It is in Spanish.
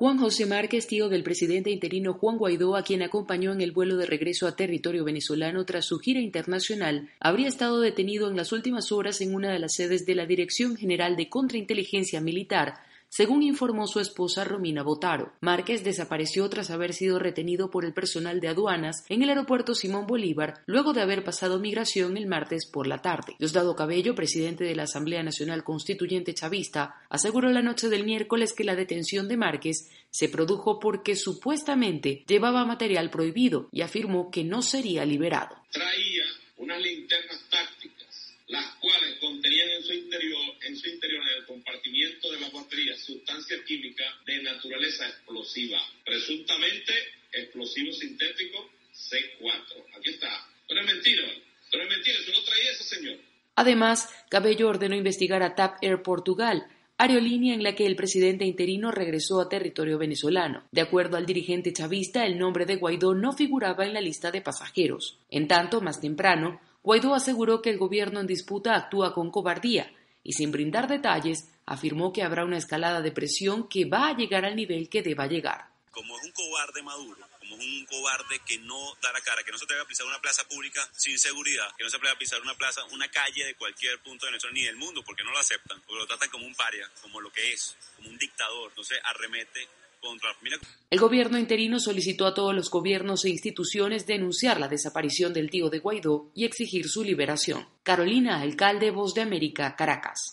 Juan José Márquez, tío del presidente interino Juan Guaidó, a quien acompañó en el vuelo de regreso a territorio venezolano tras su gira internacional, habría estado detenido en las últimas horas en una de las sedes de la Dirección General de Contrainteligencia Militar, según informó su esposa Romina Botaro. Márquez desapareció tras haber sido retenido por el personal de aduanas en el aeropuerto Simón Bolívar, luego de haber pasado migración el martes por la tarde. Diosdado Cabello, presidente de la Asamblea Nacional Constituyente Chavista, aseguró la noche del miércoles que la detención de Márquez se produjo porque supuestamente llevaba material prohibido y afirmó que no sería liberado. Traía unas linternas tácticas, las cuales contenían en su interior, en el compartimiento de las baterías, sustancia química de naturaleza explosiva, presuntamente explosivo sintético C4. Aquí está. Pero es mentira, eso no traía ese señor. Además, Cabello ordenó investigar a TAP Air Portugal, aerolínea en la que el presidente interino regresó a territorio venezolano. De acuerdo al dirigente chavista, el nombre de Guaidó no figuraba en la lista de pasajeros. En tanto, más temprano, Guaidó aseguró que el gobierno en disputa actúa con cobardía y, sin brindar detalles, afirmó que habrá una escalada de presión que va a llegar al nivel que deba llegar. Como es un cobarde Maduro, como es un cobarde que no da la cara, que no se atreve a pisar una plaza pública sin seguridad, que no se atreve a pisar una calle de cualquier punto de Venezuela ni del mundo, porque no lo aceptan, porque lo tratan como un paria, como lo que es, como un dictador. Entonces arremete contra... El gobierno interino solicitó a todos los gobiernos e instituciones denunciar la desaparición del tío de Guaidó y exigir su liberación. Carolina Alcalde, Voz de América, Caracas.